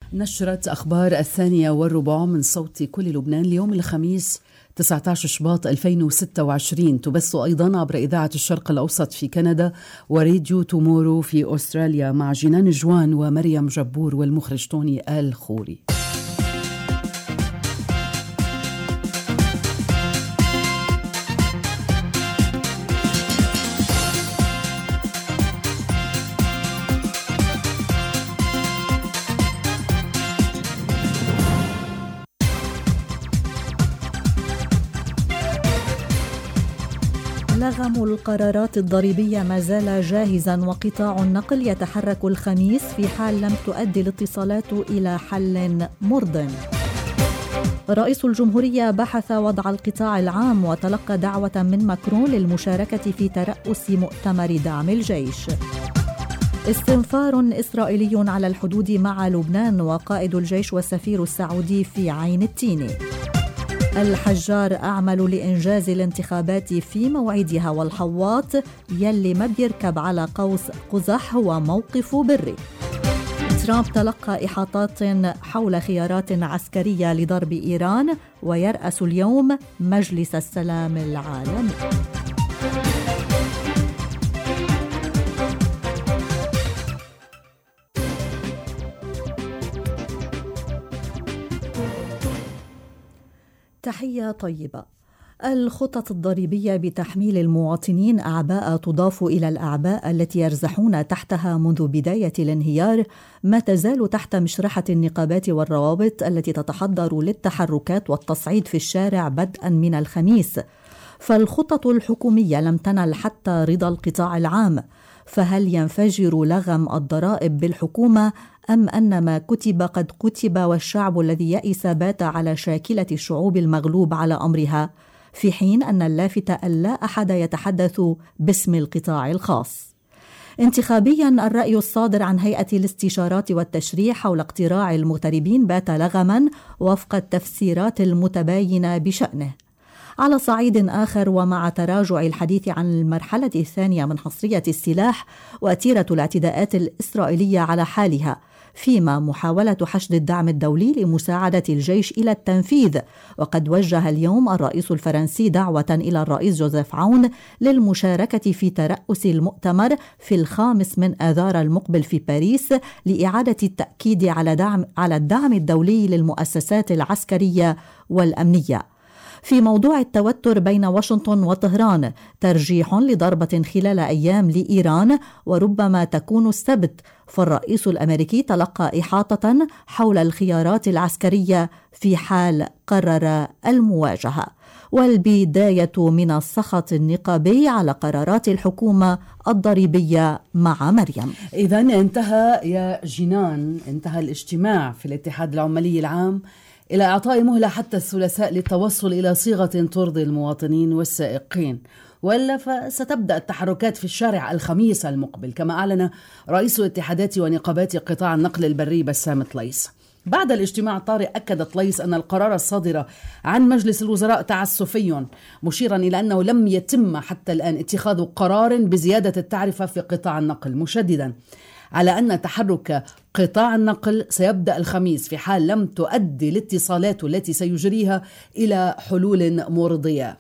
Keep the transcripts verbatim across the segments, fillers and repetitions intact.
نشرت أخبار الثانية والربع من صوت كل لبنان ليوم الخميس تسعة عشر شباط ألفين وستة وعشرين، تبث أيضا عبر إذاعة الشرق الأوسط في كندا وراديو تومورو في أستراليا، مع جنان جوان ومريم جبور والمخرج توني آل خوري. لغم القرارات الضريبية ما زال جاهزا، وقطاع النقل يتحرك الخميس في حال لم تؤدي الاتصالات إلى حل مرضٍ. رئيس الجمهورية بحث وضع القطاع العام وتلقى دعوة من ماكرون للمشاركة في ترأس مؤتمر دعم الجيش. استنفار إسرائيلي على الحدود مع لبنان وقائد الجيش والسفير السعودي في عين التين. الحجار أعمل لإنجاز الانتخابات في موعدها، والحواط يلي ما بيركب على قوس قزح هو موقف بري. ترامب تلقى إحاطات حول خيارات عسكرية لضرب إيران، ويرأس اليوم مجلس السلام العالمي. تحية طيبة. الخطط الضريبية بتحميل المواطنين أعباء تضاف إلى الأعباء التي يرزحون تحتها منذ بداية الانهيار ما تزال تحت مشرحة النقابات والروابط التي تتحضر للتحركات والتصعيد في الشارع بدءا من الخميس. فالخطط الحكومية لم تنل حتى رضا القطاع العام، فهل ينفجر لغم الضرائب بالحكومة أم أن ما كتب قد كتب والشعب الذي يئس بات على شاكلة الشعوب المغلوب على أمرها، في حين أن اللافت أن لا أحد يتحدث باسم القطاع الخاص؟ انتخابيا الرأي الصادر عن هيئة الاستشارات والتشريع حول اقتراع المغتربين بات لغما وفق التفسيرات المتباينة بشأنه. على صعيد آخر، ومع تراجع الحديث عن المرحلة الثانية من حصرية السلاح وأتيرة الاعتداءات الإسرائيلية على حالها، فيما محاولة حشد الدعم الدولي لمساعدة الجيش إلى التنفيذ. وقد وجه اليوم الرئيس الفرنسي دعوة إلى الرئيس جوزيف عون للمشاركة في ترأس المؤتمر في الخامس من آذار المقبل في باريس لإعادة التأكيد على دعم على الدعم الدولي للمؤسسات العسكرية والأمنية. في موضوع التوتر بين واشنطن وطهران، ترجيح لضربة خلال أيام لإيران وربما تكون السبت، فالرئيس الأمريكي تلقى إحاطة حول الخيارات العسكرية في حال قرر المواجهة. والبداية من السخط النقابي على قرارات الحكومة الضريبية مع مريم. إذن انتهى يا جنان انتهى الاجتماع في الاتحاد العمالي العام إلى إعطاء مهلة حتى الثلاثاء للتوصل إلى صيغة ترضي المواطنين والسائقين، وإلا فستبدأ التحركات في الشارع الخميس المقبل، كما أعلن رئيس الاتحادات ونقابات قطاع النقل البري بسام طليس. بعد الاجتماع الطارئ أكد طليس أن القرار الصادر عن مجلس الوزراء تعسفي، مشيرا إلى أنه لم يتم حتى الآن اتخاذ قرار بزيادة التعرفة في قطاع النقل، مشددا على أن تحرك قطاع النقل سيبدأ الخميس في حال لم تؤدي الاتصالات التي سيجريها إلى حلول مرضية.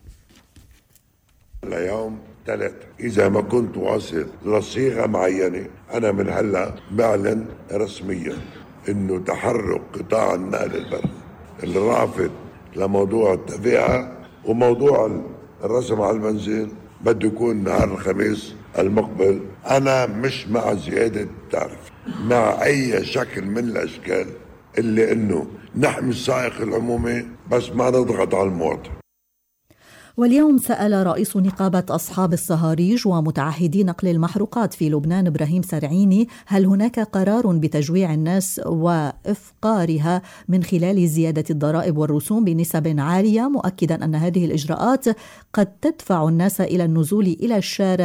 اليوم ثلاثة، إذا ما كنت واصل لصيغة معينة أنا من هلأ بعلن رسميا إنه تحرك قطاع النقل البري الرافض لموضوع التفرقة وموضوع الرسم على البنزين بده يكون نهار الخميس المقبل. أنا مش مع زيادة التعرفة مع أي شكل من الأشكال، اللي إنه نحمي السائق العمومي بس ما نضغط على المواطن. واليوم سأل رئيس نقابة أصحاب الصهاريج ومتعهدي نقل المحروقات في لبنان إبراهيم سرعيني هل هناك قرار بتجويع الناس وإفقارها من خلال زيادة الضرائب والرسوم بنسب عالية، مؤكدا أن هذه الإجراءات قد تدفع الناس إلى النزول إلى الشارع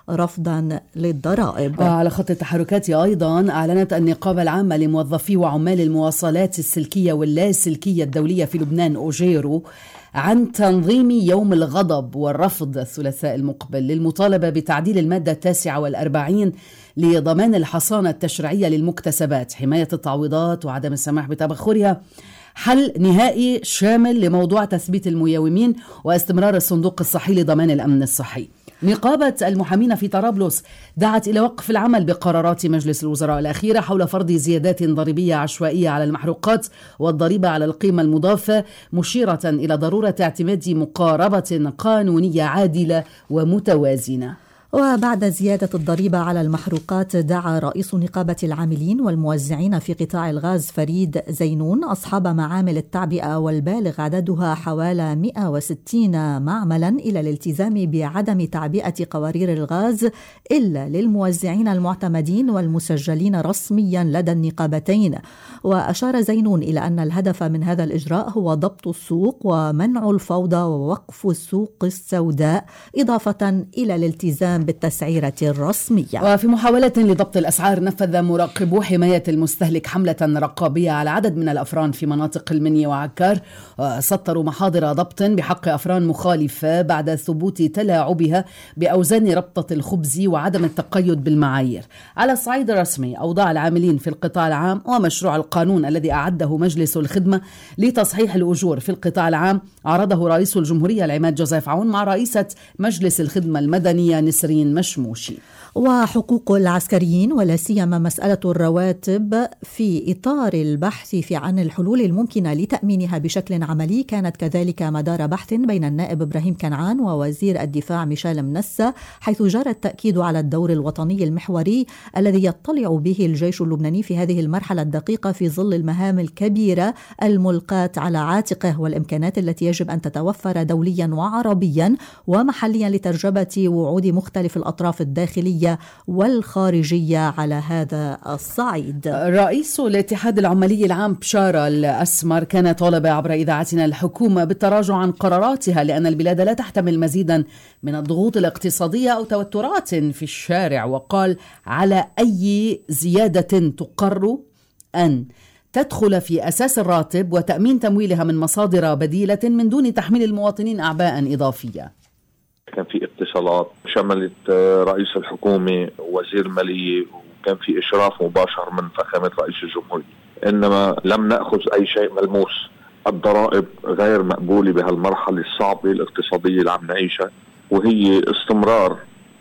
رفضا للضرائب. على خط التحركات أيضا أعلنت النقابة العامة لموظفي وعمال المواصلات السلكية واللاسلكية الدولية في لبنان أوجيرو عن تنظيم يوم الغضب والرفض الثلاثاء المقبل للمطالبة بتعديل المادة التاسعة والأربعين لضمان الحصانة التشريعية للمكتسبات، حماية التعويضات وعدم السماح بتبخرها، حل نهائي شامل لموضوع تثبيت المياومين، واستمرار الصندوق الصحي لضمان الأمن الصحي. نقابة المحامين في طرابلس دعت إلى وقف العمل بقرارات مجلس الوزراء الأخيرة حول فرض زيادات ضريبية عشوائية على المحروقات والضريبة على القيمة المضافة، مشيرة إلى ضرورة اعتماد مقاربة قانونية عادلة ومتوازنة. وبعد زيادة الضريبة على المحروقات، دعا رئيس نقابة العاملين والموزعين في قطاع الغاز فريد زينون أصحاب معامل التعبئة والبالغ عددها حوالي مئة وستين معملا إلى الالتزام بعدم تعبئة قوارير الغاز إلا للموزعين المعتمدين والمسجلين رسميا لدى النقابتين. وأشار زينون إلى أن الهدف من هذا الإجراء هو ضبط السوق ومنع الفوضى ووقف السوق السوداء، إضافة إلى الالتزام بالتسعيرة الرسمية. وفي محاولة لضبط الأسعار، نفذ مراقبو حماية المستهلك حملة رقابية على عدد من الأفران في مناطق المنيا وعكار، وسطروا محاضر ضبط بحق أفران مخالفة بعد ثبوت تلاعبها بأوزان ربطة الخبز وعدم التقيد بالمعايير. على الصعيد الرسمي، أوضاع العاملين في القطاع العام ومشروع القانون الذي أعده مجلس الخدمة لتصحيح الأجور في القطاع العام عرضه رئيس الجمهورية العماد جوزيف عون مع رئيسة مجلس الخدمة المدنية نسرين مشموشي. وحقوق العسكريين ولا سيما مسألة الرواتب في إطار البحث في عن الحلول الممكنة لتأمينها بشكل عملي، كانت كذلك مدار بحث بين النائب إبراهيم كنعان ووزير الدفاع ميشيل منسى، حيث جرى التأكيد على الدور الوطني المحوري الذي يطلع به الجيش اللبناني في هذه المرحلة الدقيقة في ظل المهام الكبيرة الملقاة على عاتقه والإمكانات التي يجب أن تتوفر دوليا وعربيا ومحليا لترجمة وعود مختلف الأطراف الداخلية والخارجية على هذا الصعيد. رئيس الاتحاد العمالي العام بشارة الأسمر كان طالب عبر إذاعتنا الحكومة بالتراجع عن قراراتها لأن البلاد لا تحتمل مزيدا من الضغوط الاقتصادية أو توترات في الشارع، وقال على أي زيادة تقر أن تدخل في أساس الراتب وتأمين تمويلها من مصادر بديلة من دون تحميل المواطنين أعباء إضافية. كان في اتصالات شملت رئيس الحكومة ووزير المالية، وكان في إشراف مباشر من فخامة رئيس الجمهورية، إنما لم نأخذ أي شيء ملموس. الضرائب غير مقبولة بهالمرحلة الصعبة الاقتصادية اللي عم نعيشها، وهي استمرار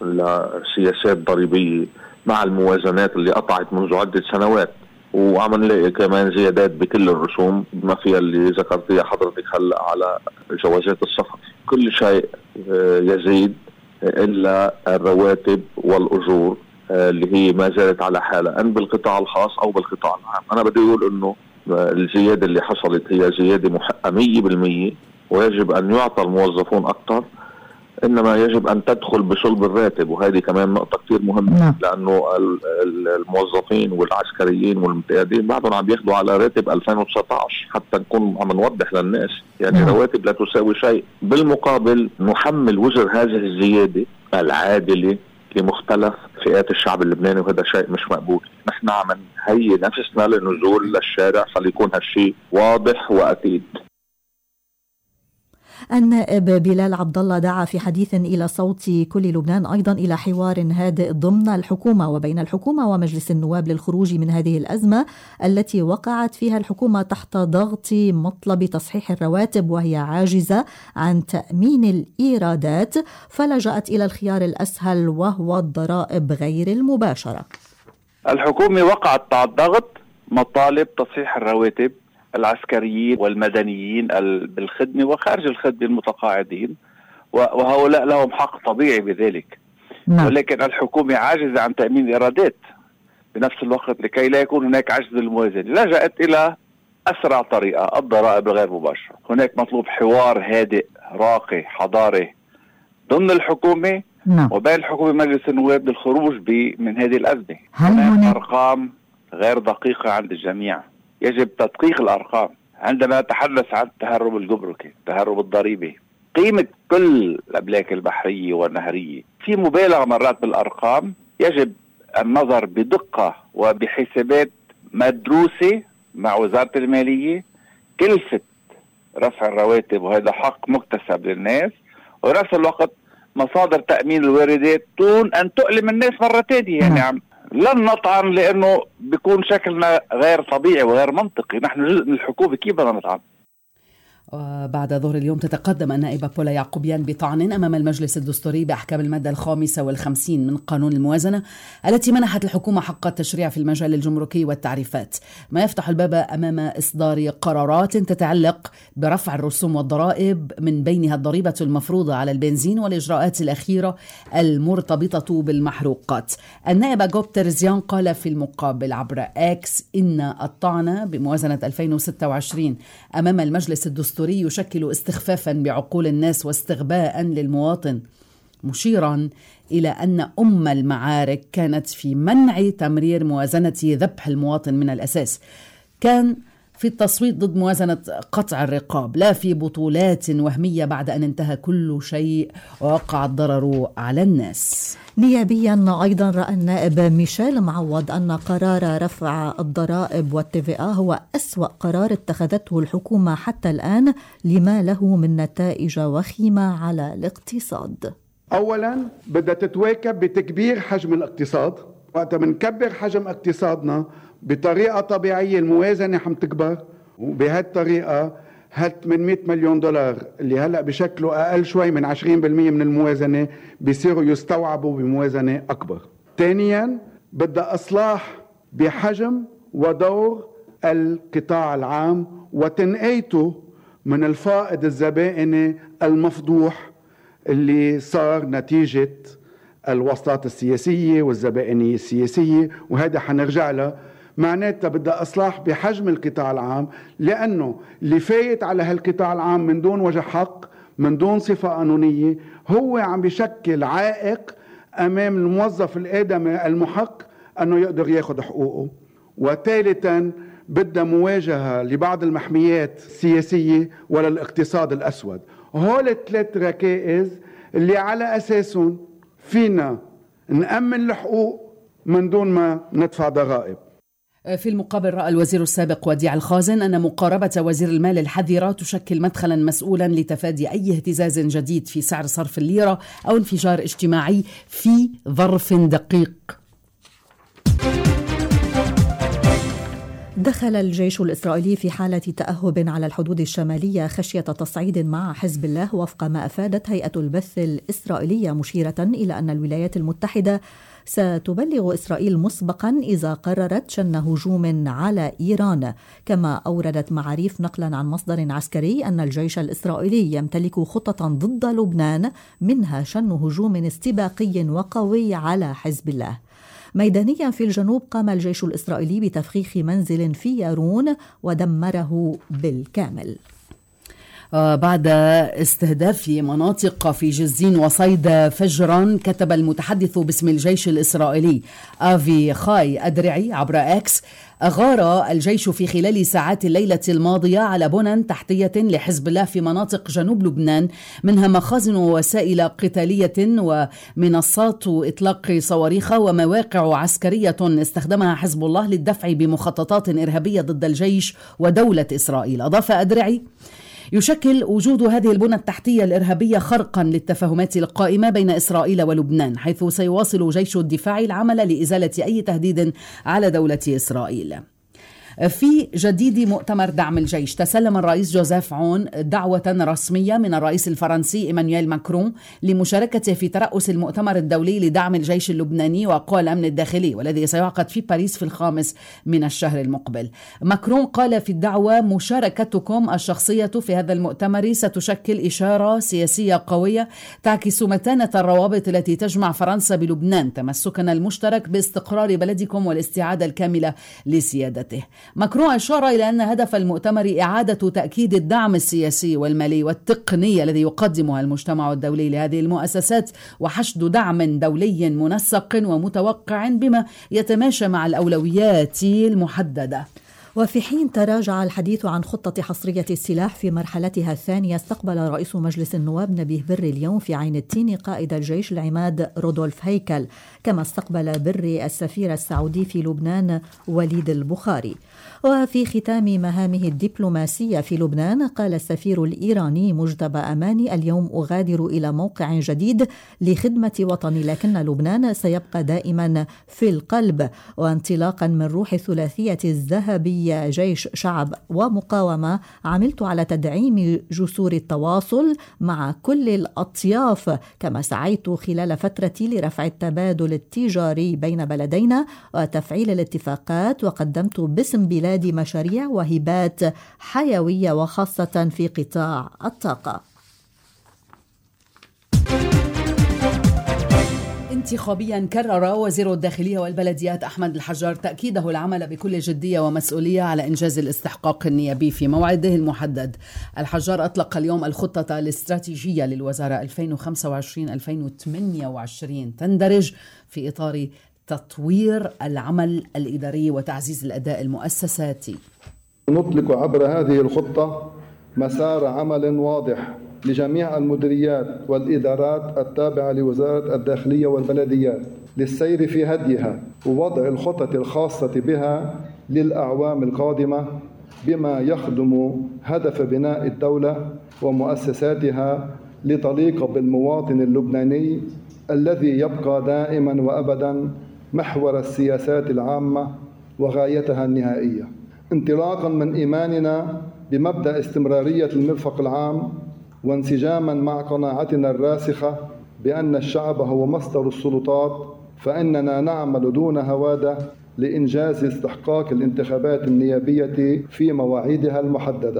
لسياسات ضريبية مع الموازنات اللي قطعت منذ عدة سنوات، وعم نلاقي كمان زيادات بكل الرسوم بما فيها اللي ذكرتيها حضرتك هلا على جوازات السفر. كل شيء يزيد إلا الرواتب والأجور اللي هي ما زالت على حالة أن بالقطاع الخاص أو بالقطاع العام. أنا بدي أقول أنه الزيادة اللي حصلت هي زيادة محققة مية بالمية، ويجب أن يعطى الموظفون أكثر، إنما يجب أن تدخل بصلب الراتب، وهذه كمان نقطة كتير مهمة، لأنه الموظفين والعسكريين والمتقاعدين بعضهم عم ياخدوا على راتب ألفين وتسعة عشر، حتى نكون عم نوضح للناس يعني رواتب لا تساوي شيء. بالمقابل نحمل وزر هذه الزيادة العادلة لمختلف فئات الشعب اللبناني، وهذا شيء مش مقبول. نحن عم نهيئ نفسنا للنزول للشارع، فليكون هالشيء واضح وأكيد. النائب بلال عبد الله دعا في حديث إلى صوت كل لبنان أيضا إلى حوار هادئ ضمن الحكومة وبين الحكومة ومجلس النواب للخروج من هذه الأزمة التي وقعت فيها الحكومة تحت ضغط مطلب تصحيح الرواتب وهي عاجزة عن تأمين الإيرادات، فلجأت إلى الخيار الأسهل وهو الضرائب غير المباشرة. الحكومة وقعت تحت ضغط مطالب تصحيح الرواتب العسكريين والمدنيين بالخدمة وخارج الخدمة المتقاعدين، وهؤلاء لهم حق طبيعي بذلك. نعم. ولكن الحكومة عاجزة عن تأمين الإيرادات بنفس الوقت لكي لا يكون هناك عجز بالموازنة. لجأت إلى أسرع طريقة، الضرائب الغير مباشرة. هناك مطلوب حوار هادئ راقي حضاري ضمن الحكومة نعم. وبين الحكومة ومجلس النواب للخروج من هذه الأزمة. هناك أرقام غير دقيقة عند الجميع، يجب تدقيق الأرقام. عندما نتحدث عن التهرب الجمركي، التهرب الضريبي، قيمة كل الأملاك البحرية والنهرية. في مبالغة مرات بالأرقام، يجب النظر بدقة وبحسابات مدروسة مع وزارة المالية كلفة رفع الرواتب، وهذا حق مكتسب للناس، ونفس الوقت مصادر تأمين الواردات دون أن تؤلم الناس مرة تانية. يعني عم لن نطعن لأنه بيكون شكلنا غير طبيعي وغير منطقي، نحن جزء من الحكومة، كيف بدنا نطعن؟ وبعد ظهر اليوم تتقدم النائبة بولا يعقوبيان بطعن أمام المجلس الدستوري بأحكام المادة الخامسة والخمسين من قانون الموازنة التي منحت الحكومة حق التشريع في المجال الجمركي والتعريفات، ما يفتح الباب أمام إصدار قرارات تتعلق برفع الرسوم والضرائب، من بينها الضريبة المفروضة على البنزين والإجراءات الأخيرة المرتبطة بالمحروقات. النائب جوب ترزيان قال في المقابل عبر إكس إن الطعن بموازنة ألفين وستة وعشرين أمام المجلس الدستوري يشكل استخفافا بعقول الناس واستغباء للمواطن، مشيرا إلى أن أم المعارك كانت في منع تمرير موازنة ذبح المواطن من الأساس، كان في التصويت ضد موازنة قطع الرقاب، لا في بطولات وهمية بعد أن انتهى كل شيء ووقع الضرر على الناس. نيابيا أيضا رأى النائب ميشيل معوض أن قرار رفع الضرائب والتي في آه هو أسوأ قرار اتخذته الحكومة حتى الآن، لما له من نتائج وخيمة على الاقتصاد. أولا بدها تتواكب بتكبير حجم الاقتصاد. وقت منكبر حجم اقتصادنا بطريقة طبيعية الموازنة حم تكبر، وبهذه الطريقة هال ثمانمئة مليون دولار اللي هلأ بشكله أقل شوي من عشرين بالمئة من الموازنة بيصيروا يستوعبوا بموازنة أكبر. ثانيا بدها إصلاح بحجم ودور القطاع العام وتنقيته من الفائض الزبائني المفضوح اللي صار نتيجة الوساطة السياسية والزبائنية السياسية، وهذا حنرجع له. معناتها بدها إصلاح بحجم القطاع العام، لأنه اللي فايت على هالقطاع العام من دون وجه حق، من دون صفة قانونية، هو عم بيشكل عائق أمام الموظف الآدمي المحق أنه يقدر ياخد حقوقه. وثالثا بدها مواجهة لبعض المحميات السياسية ولا الاقتصاد الأسود. هول الثلاث ركائز اللي على أساسهم فينا نأمن الحقوق من دون ما ندفع ضرائب. في المقابل رأى الوزير السابق وديع الخازن أن مقاربة وزير المال الحذرة تشكل مدخلا مسؤولا لتفادي أي اهتزاز جديد في سعر صرف الليرة أو انفجار اجتماعي في ظرف دقيق. دخل الجيش الإسرائيلي في حالة تأهب على الحدود الشمالية خشية تصعيد مع حزب الله، وفق ما أفادت هيئة البث الإسرائيلية، مشيرة إلى أن الولايات المتحدة ستبلغ إسرائيل مسبقا إذا قررت شن هجوم على إيران. كما أوردت معاريف نقلا عن مصدر عسكري أن الجيش الإسرائيلي يمتلك خطة ضد لبنان، منها شن هجوم استباقي وقوي على حزب الله. ميدانيا في الجنوب قام الجيش الإسرائيلي بتفخيخ منزل في يارون ودمره بالكامل. بعد استهداف مناطق في جزين وصيدا فجرا، كتب المتحدث باسم الجيش الإسرائيلي آفي خاي أدرعي عبر إكس: أغار الجيش في خلال ساعات الليلة الماضية على بنى تحتية لحزب الله في مناطق جنوب لبنان، منها مخازن ووسائل قتالية ومنصات إطلاق صواريخ ومواقع عسكرية استخدمها حزب الله للدفع بمخططات إرهابية ضد الجيش ودولة إسرائيل. أضاف أدرعي: يشكل وجود هذه البنى التحتية الإرهابية خرقا للتفاهمات القائمة بين إسرائيل ولبنان، حيث سيواصل جيش الدفاع العمل لإزالة أي تهديد على دولة إسرائيل. في جديد مؤتمر دعم الجيش، تسلم الرئيس جوزيف عون دعوة رسمية من الرئيس الفرنسي إيمانويل ماكرون لمشاركته في ترأس المؤتمر الدولي لدعم الجيش اللبناني وقوى الأمن الداخلي، والذي سيعقد في باريس في الخامس من الشهر المقبل. ماكرون قال في الدعوة: مشاركتكم الشخصية في هذا المؤتمر ستشكل إشارة سياسية قوية تعكس متانة الروابط التي تجمع فرنسا بلبنان، تمسكنا المشترك باستقرار بلدكم والاستعادة الكاملة لسيادته. ماكرون أشار إلى أن هدف المؤتمر إعادة تأكيد الدعم السياسي والمالي والتقني الذي يقدمها المجتمع الدولي لهذه المؤسسات، وحشد دعم دولي منسق ومتوقع بما يتماشى مع الأولويات المحددة. وفي حين تراجع الحديث عن خطة حصرية السلاح في مرحلتها الثانية، استقبل رئيس مجلس النواب نبيه بري اليوم في عين التين قائد الجيش العماد رودولف هيكل، كما استقبل بري السفير السعودي في لبنان وليد البخاري. وفي ختام مهامه الدبلوماسية في لبنان، قال السفير الإيراني مجتبى أماني: اليوم أغادر إلى موقع جديد لخدمة وطني، لكن لبنان سيبقى دائما في القلب. وانطلاقا من روح الثلاثية الذهبية جيش شعب ومقاومة، عملت على تدعيم جسور التواصل مع كل الأطياف، كما سعيت خلال فترتي لرفع التبادل التجاري بين بلدينا وتفعيل الاتفاقات، وقدمت باسم بلادي مشاريع وهبات حيوية وخاصة في قطاع الطاقة. انتخابيا كرر وزير الداخلية والبلديات أحمد الحجار تأكيده العمل بكل جدية ومسؤولية على إنجاز الاستحقاق النيابي في موعده المحدد. الحجار أطلق اليوم الخطة الاستراتيجية للوزارة ألفين وخمسة وعشرين ألفين وثمانية وعشرين، تندرج في إطار تطوير العمل الإداري وتعزيز الأداء المؤسساتي. نطلق عبر هذه الخطة مسار عمل واضح لجميع المديريات والإدارات التابعة لوزارة الداخلية والبلديات للسير في هديها ووضع الخطط الخاصة بها للأعوام القادمة، بما يخدم هدف بناء الدولة ومؤسساتها لتليق بالمواطن اللبناني الذي يبقى دائما وأبدا محور السياسات العامة وغايتها النهائية، انطلاقا من إيماننا بمبدأ استمرارية المرفق العام، وانسجاما مع قناعتنا الراسخة بأن الشعب هو مصدر السلطات، فإننا نعمل دون هوادة لإنجاز استحقاق الانتخابات النيابية في مواعيدها المحددة.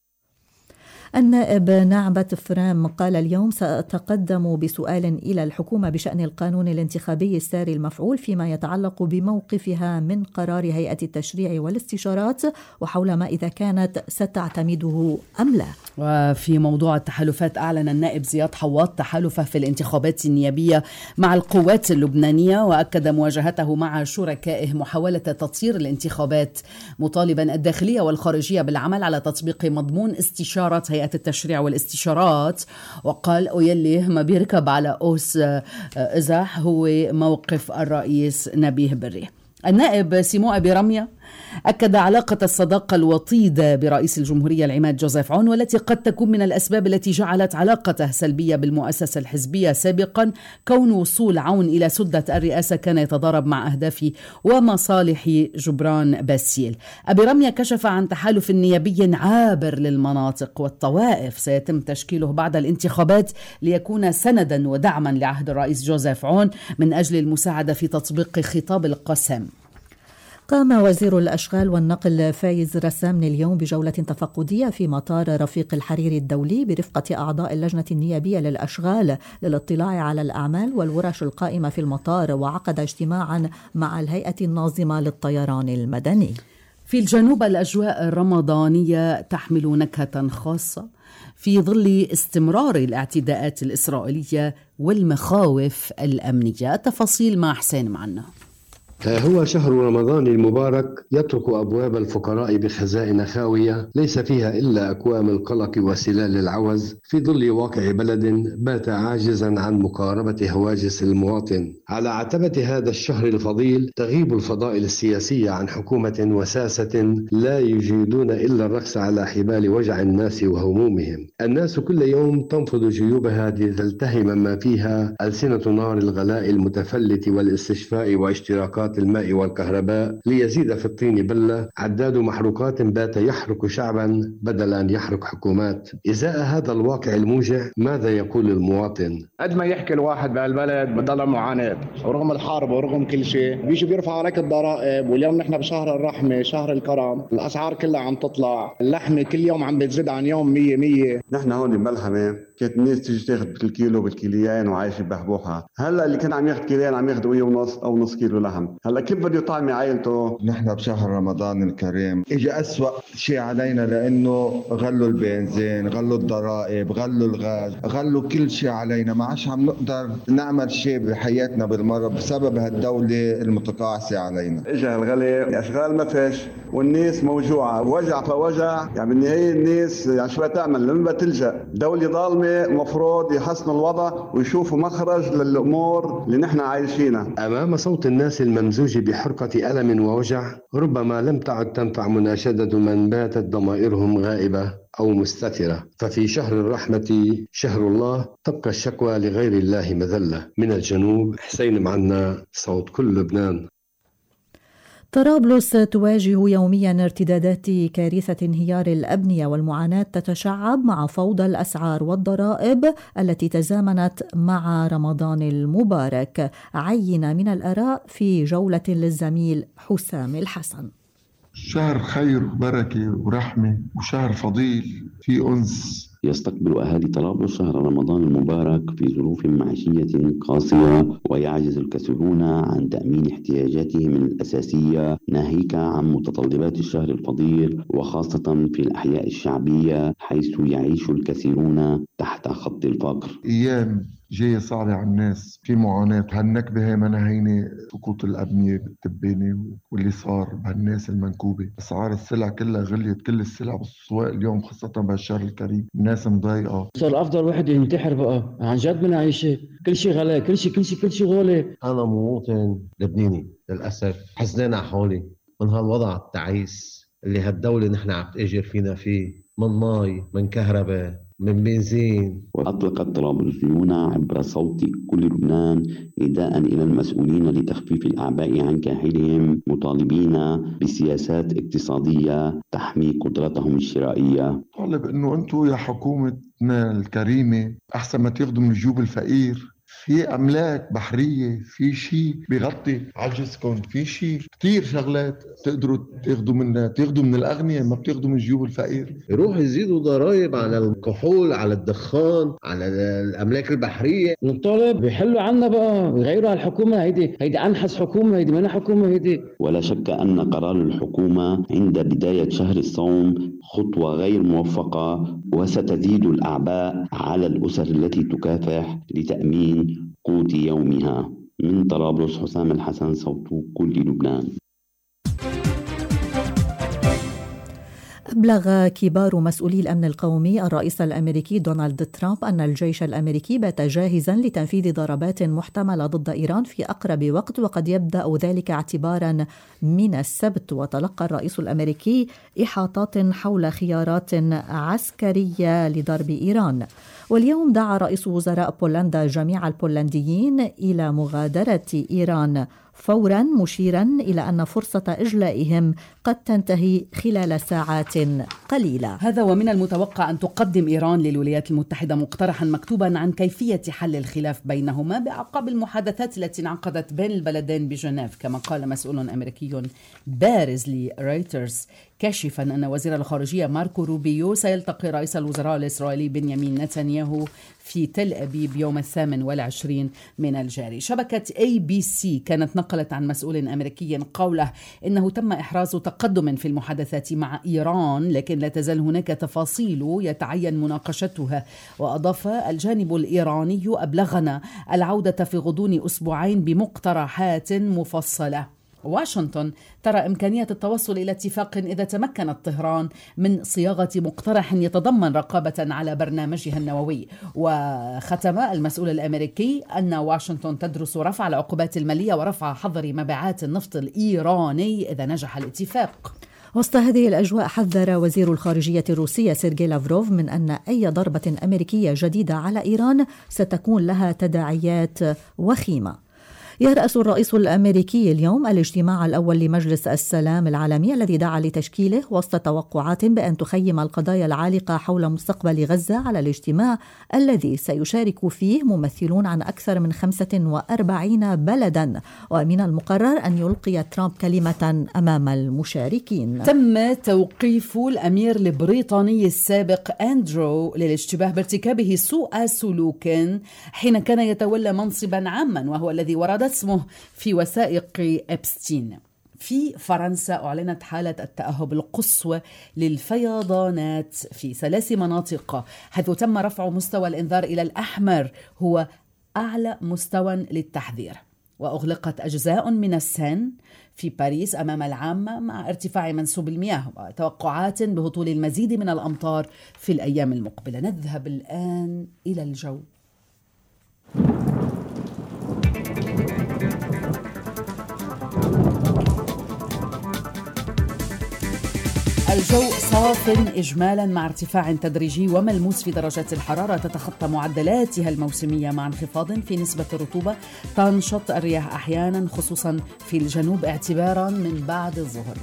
النائب نعبت فرام قال اليوم: سأتقدم بسؤال إلى الحكومة بشأن القانون الانتخابي الساري المفعول فيما يتعلق بموقفها من قرار هيئة التشريع والاستشارات، وحول ما إذا كانت ستعتمده أم لا. وفي موضوع التحالفات، أعلن النائب زياد حواط تحالفه في الانتخابات النيابية مع القوات اللبنانية، وأكد مواجهته مع شركائه محاولة تطيير الانتخابات، مطالبا الداخلية والخارجية بالعمل على تطبيق مضمون استشارة هيئة التشريع والاستشارات. وقال: ويلي ما بيركب على أوس إزاح هو موقف الرئيس نبيه بري. النائب سيمو أبي رمية أكد علاقة الصداقة الوطيدة برئيس الجمهورية العماد جوزيف عون، والتي قد تكون من الأسباب التي جعلت علاقته سلبية بالمؤسسة الحزبية سابقا، كون وصول عون إلى سدة الرئاسة كان يتضارب مع أهداف ومصالح جبران باسيل. أبي رمية كشف عن تحالف نيابي عابر للمناطق والطوائف سيتم تشكيله بعد الانتخابات ليكون سندا ودعما لعهد الرئيس جوزيف عون من أجل المساعدة في تطبيق خطاب القسم. قام وزير الأشغال والنقل فايز رسامن اليوم بجولة تفقدية في مطار رفيق الحريري الدولي برفقة أعضاء اللجنة النيابية للأشغال للاطلاع على الأعمال والورش القائمة في المطار، وعقد اجتماعا مع الهيئة الناظمة للطيران المدني. في الجنوب الأجواء الرمضانية تحمل نكهة خاصة في ظل استمرار الاعتداءات الإسرائيلية والمخاوف الأمنية. التفاصيل مع حسين معنا. هو شهر رمضان المبارك يترك أبواب الفقراء بخزائن خاوية ليس فيها إلا أكوام القلق وسلال العوز، في ظل واقع بلد بات عاجزا عن مقاربة هواجس المواطن. على عتبة هذا الشهر الفضيل تغيب الفضائل السياسية عن حكومة وساسة لا يجيدون إلا الرقص على حبال وجع الناس وهمومهم. الناس كل يوم تنفض جيوبها لتلتهم ما فيها ألسنة نار الغلاء المتفلت والاستشفاء واشتراكات الماء والكهرباء ليزيد في الطين بلة. عداد محروقات بات يحرق شعبا بدل أن يحرق حكومات. إزاء هذا الواقع الموجع ماذا يقول المواطن؟ قد ما يحكي الواحد بهالبلد بضل معاناة، ورغم الحرب ورغم كل شيء بيجي بيرفع عليك الضرائب، واليوم نحن بشهر الرحمة شهر الكرم، الأسعار كلها عم تطلع، اللحمة كل يوم عم بتزيد عن يوم مية مية. نحن هون بملحمة كانت الناس تيجي تاخذ بالكيلو بالكيليين وعايشه بحبوحها، هلا اللي كان عم ياخذ كيلين عم ياخذوا مية ونص او نص كيلو لحم. هلا كيف بده يطعمي عائلته؟ نحن بشهر رمضان الكريم اجى أسوأ شيء علينا، لانه غلوا البنزين، غلوا الضرائب، غلوا الغاز، غلوا كل شيء علينا. ما عادش عم نقدر نعمل شيء بحياتنا بالمرة بسبب هالدولة المتقاعسة علينا. اجى الغلي، اشغال ما فيش، والناس موجوعة، وجع فوجع. يعني بالنهاية الناس يعني شو بتعمل لما بتلجأ؟ دولة ظالمة مفروض يحسنوا الوضع ويشوفوا مخرج للأمور اللي نحن عايشينها. أمام صوت الناس الممزوج بحرقة ألم ووجع، ربما لم تعد تنفع مناشدة من باتت ضمائرهم غائبة أو مستترة. ففي شهر الرحمة شهر الله تبقى الشكوى لغير الله مذلة. من الجنوب حسين معنا، صوت كل لبنان. طرابلس تواجه يوميا ارتدادات كارثة انهيار الأبنية، والمعاناة تتشعب مع فوضى الأسعار والضرائب التي تزامنت مع رمضان المبارك. عينة من الآراء في جولة للزميل حسام الحسن. شهر خير وبركة ورحمة وشهر فضيل في أنس. يستقبل أهالي طرابلس شهر رمضان المبارك في ظروف معيشية قاسية، ويعجز الكثيرون عن تأمين احتياجاتهم الأساسية، ناهيك عن متطلبات الشهر الفضيل، وخاصة في الأحياء الشعبية حيث يعيش الكثيرون تحت خط الفقر. أيام جاية صعبة على الناس، في معاناة. هالنكبة هي منها هينة سقوط الأبنية بالتبانة واللي صار بهالناس المنكوبة. أسعار السلع كلها غليت، كل السلع بالسواق اليوم خاصة بهالشهر الكريم الناس مضايقة. صار أفضل واحد ينتحر بقى عن جد من عيشة، كل شيء غلا، كل شيء كل شيء كل شيء غالي. أنا مواطن لبناني للأسف حزنان على حالي من هالوضع التعيس اللي هالدولة نحن عم تأجر فينا فيه، من ماي، من كهرباء، من بنزين. وأطلقت طرابلسيون عبر صوت كل لبنان نداء إلى المسؤولين لتخفيف الأعباء عن كاهلهم، مطالبين بسياسات اقتصادية تحمي قدرتهم الشرائية. طالب إنه أنتم يا حكومتنا الكريمة أحسن ما تاخذوا من جيوب الفقير. في أملاك بحرية، في شيء بيغطي عجزكم، في شيء كتير شغلات تقدروا تاخذوا منها، تاخذوا من الأغنياء ما بتاخذوا من جيوب الفقير. يروح يزيدوا ضرائب على الكحول، على الدخان، على الأملاك البحرية. نطالب بيحلوا عنا بقى، يغيروا على الحكومة. هيدي هيدي أنحس حكومة، هيدي ما حكومة هيدي. ولا شك أن قرار الحكومة عند بداية شهر الصوم خطوة غير موفقة، وستزيد الأعباء على الأسر التي تكافح لتأمين قوت يومها. من طرابلس حسام الحسن، صوت كل لبنان. أبلغ كبار مسؤولي الأمن القومي الرئيس الأمريكي دونالد ترامب أن الجيش الأمريكي بات جاهزا لتنفيذ ضربات محتملة ضد إيران في أقرب وقت، وقد يبدأ ذلك اعتبارا من السبت. وتلقى الرئيس الأمريكي إحاطات حول خيارات عسكرية لضرب إيران. واليوم دعا رئيس وزراء بولندا جميع البولنديين إلى مغادرة إيران فورا، مشيرا إلى أن فرصة إجلائهم قد تنتهي خلال ساعات قليلة. هذا ومن المتوقع أن تقدم إيران للولايات المتحدة مقترحا مكتوبا عن كيفية حل الخلاف بينهما بأعقاب المحادثات التي انعقدت بين البلدين بجنيف، كما قال مسؤول أمريكي بارز لرويترز كاشفا أن وزير الخارجية ماركو روبيو سيلتقي رئيس الوزراء الإسرائيلي بنيامين نتنياهو في تل أبيب يوم الثامن والعشرين من الجاري. شبكة إيه بي سي كانت نقلت عن مسؤول أمريكي قوله إنه تم إحراز تقدم في المحادثات مع إيران، لكن لا تزال هناك تفاصيل يتعين مناقشتها. وأضاف الجانب الإيراني أبلغنا العودة في غضون أسبوعين بمقترحات مفصلة. واشنطن ترى إمكانية التوصل إلى اتفاق إذا تمكنت طهران من صياغة مقترح يتضمن رقابة على برنامجها النووي. وختم المسؤول الأمريكي أن واشنطن تدرس رفع العقوبات المالية ورفع حظر مبيعات النفط الإيراني إذا نجح الاتفاق. وسط هذه الأجواء حذر وزير الخارجية الروسية سيرجي لافروف من أن أي ضربة أمريكية جديدة على إيران ستكون لها تداعيات وخيمة. يرأس الرئيس الأمريكي اليوم الاجتماع الأول لمجلس السلام العالمي الذي دعا لتشكيله وسط توقعات بأن تخيم القضايا العالقة حول مستقبل غزة على الاجتماع الذي سيشارك فيه ممثلون عن أكثر من خمسة وأربعين بلدا. ومن المقرر أن يلقي ترامب كلمة أمام المشاركين. تم توقيف الأمير البريطاني السابق أندرو للاشتباه بارتكابه سوء سلوك حين كان يتولى منصبا عاما، وهو الذي ورد اسمه في وثائق إبستين. في فرنسا أعلنت حالة التأهب القصوى للفيضانات في ثلاث مناطق، حيث تم رفع مستوى الإنذار إلى الأحمر، هو أعلى مستوى للتحذير. وأغلقت أجزاء من السين في باريس أمام العامة مع ارتفاع منسوب المياه وتوقعات بهطول المزيد من الأمطار في الأيام المقبلة. نذهب الآن إلى الجو. الجو صاف إجمالا مع ارتفاع تدريجي وملموس في درجات الحرارة تتخطى معدلاتها الموسمية، مع انخفاض في نسبة الرطوبة. تنشط الرياح أحيانا خصوصا في الجنوب اعتبارا من بعد الظهر.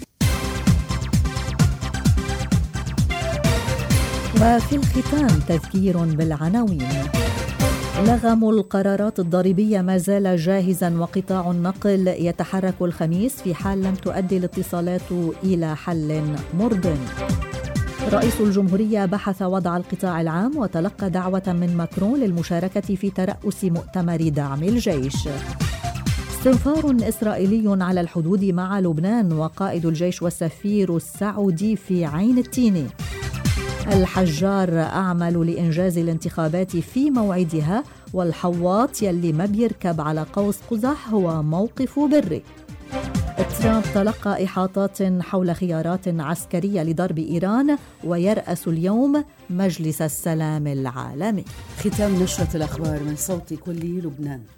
وفي الختام تذكير بالعناوين. لغم القرارات الضريبية ما زال جاهزا، وقطاع النقل يتحرك الخميس في حال لم تؤدي الاتصالات إلى حل مرضٍ. رئيس الجمهورية بحث وضع القطاع العام وتلقى دعوة من ماكرون للمشاركة في ترأس مؤتمر دعم الجيش. استنفار إسرائيلي على الحدود مع لبنان، وقائد الجيش والسفير السعودي في عين التيني. الحجار أعمل لإنجاز الانتخابات في موعدها، والحواط يلي ما بيركب على قوس قزح هو موقف بري. ترامب تلقى إحاطات حول خيارات عسكرية لضرب إيران، ويرأس اليوم مجلس السلام العالمي. ختام نشرة الأخبار من صوت كل لبنان.